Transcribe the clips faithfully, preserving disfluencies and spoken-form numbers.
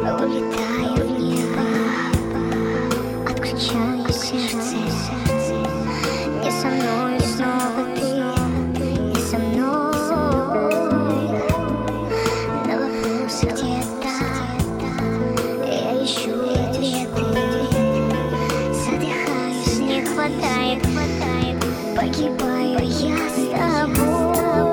улетаю в небо, отключаю сердце. Не со мной снова ты, не со мной. На вопросы где-то я ищу ответы. Задыхаюсь, не хватает, хватает, погибаю я с тобой.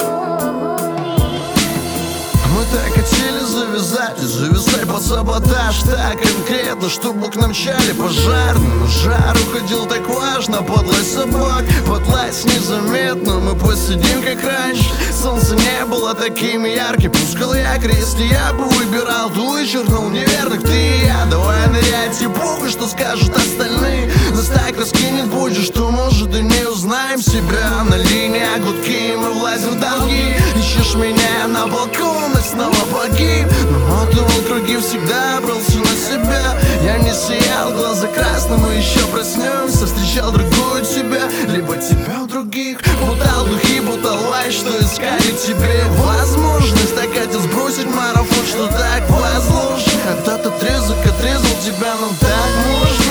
Мы так хотели завязать и завязать под саботаж. Так конкретно, чтобы к нам мчали пожарным. Жар уходил так важно, подлость собак, подлость незаметно. Мы посидим как раньше. Солнце не было таким ярким. Пускал я крест, и я бы выбирал ту и чернул неверных. Ты и я, давай нырять, и похуй, что скажут остальные. Нас так раскинет будешь, что может и не узнаем себя. На линии гудки, мы влазим в долги. Ищешь меня на балконах, снова погиб. Намотывал круги, всегда брал все на себя. Я не сиял, глаза красным, мы еще проснемся. Встречал другую тебя, либо тебя у других. Бутал духи, бутал лай, что искали тебе возможность. Так хотел сбросить марафон, что так возложено. Этот отрезок отрезал тебя, нам так можно.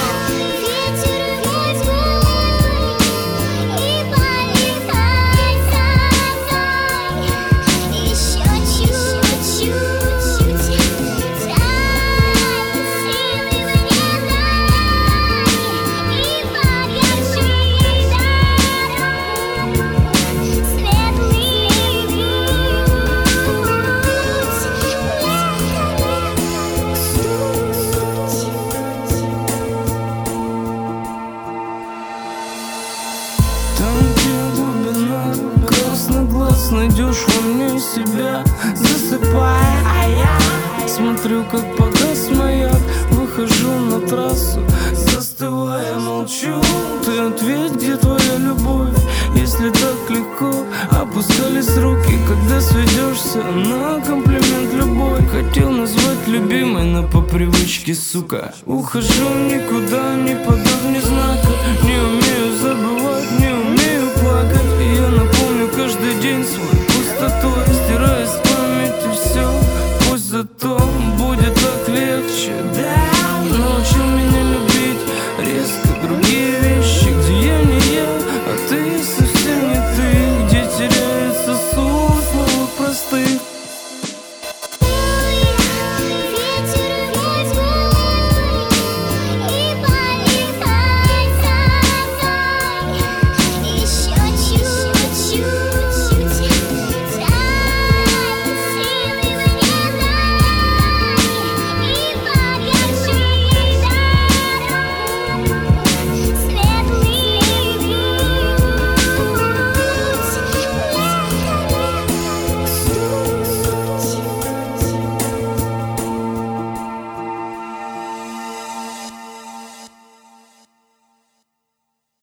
Найдешь во мне себя, засыпая, а я смотрю, как погас маяк. Выхожу на трассу, застывая, молчу. Ты ответь, где твоя любовь, если так легко. Опускались руки, когда сведешься на комплимент любой. Хотел назвать любимой, но по привычке, сука. Ухожу никуда, не подав ни знака. Не умею забывать, не умею плакать. И я напомню каждый день свой